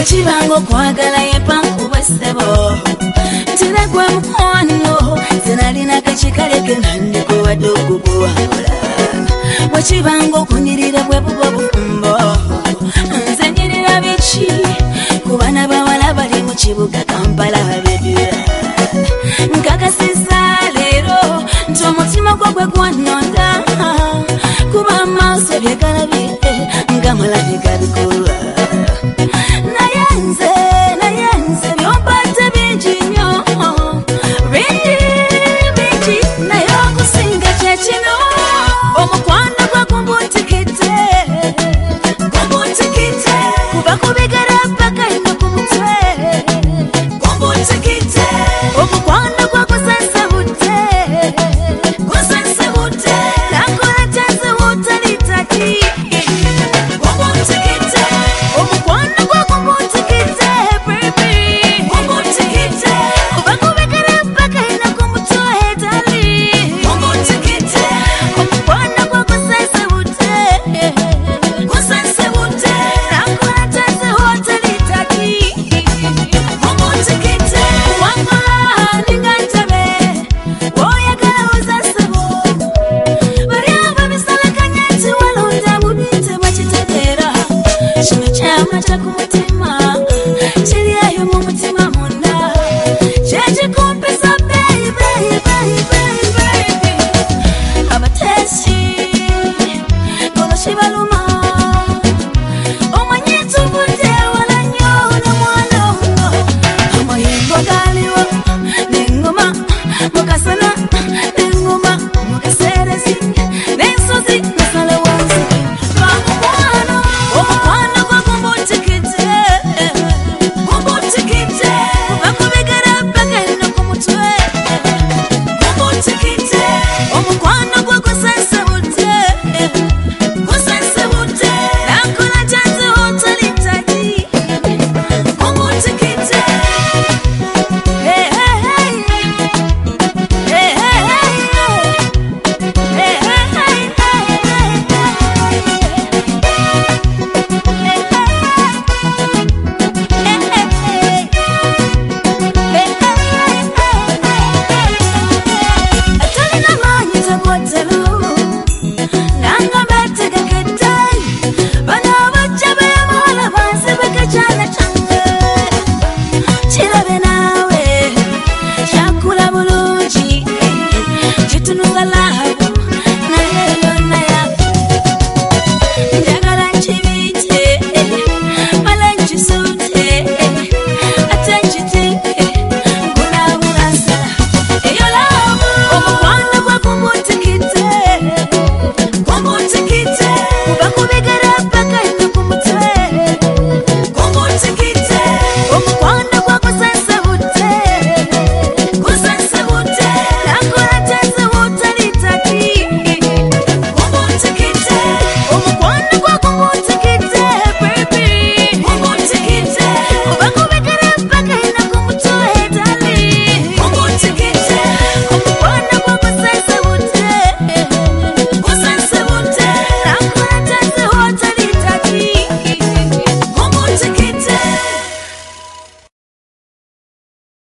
Chibango kwagala yepanku basebo Tina kwa mkwano Zinalina kachikaleke nandi kwa dogo kwa Wachibango kunirira webubo bufumbo Nzanyirira bichi Kubana bawala bali muchibuga Kampala bebya Nkaka sisa lero Ntomutima kwa kwa nonda Kuba maso byekalabi Ngamala bikabikuwa Nayanze byopata bijinyo Biji nayo kusinga chechino Omukwano kwa kumbutikite Kuba kubigara paka ino kumutwe Kumbutikite Omukwano kwa kusensebute Nakula chanse utalitaki Kumbutikite Omukwano kwa kumbutikite baby Kumbutikite Kuba kubigara paka ino kumutwe dali Kumbutikite Omukwano kwa kusensebute Nakula chanse utalitaki Kumbutikite Wangala ningantabe Oyagala uzasebo Bariaba misala kanyeti walonda mubite bachitegera Shino chama cha kumutima